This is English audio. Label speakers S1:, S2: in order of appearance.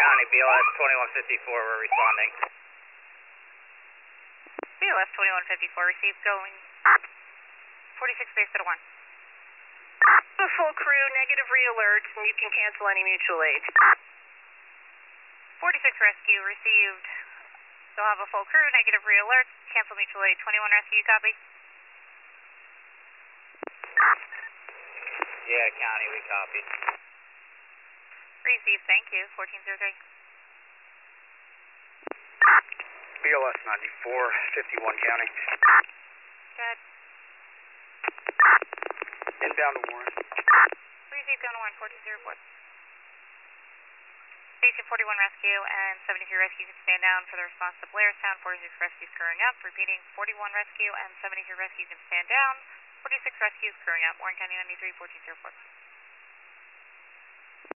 S1: County, BLS 2154, we're responding.
S2: BLS 2154, received, going 46 base at 1.
S3: A full crew, negative re-alert, and you can cancel any mutual aid.
S2: 46 rescue, received. They'll have a full crew, negative re-alert, cancel mutual aid. 21 rescue, copy.
S1: Yeah, County, we copy.
S2: Received, thank you. 1403.
S4: BLS 9451 County.
S2: Good.
S4: Inbound to Warren.
S2: Received, down to Warren, 1404. Station 41 rescue and 73 rescue can stand down for the response to Blairstown. 46 rescue screwing up. Repeating, 41 rescue and 73 rescue can stand down. 46 rescue screwing up. Warren County 93, 1404.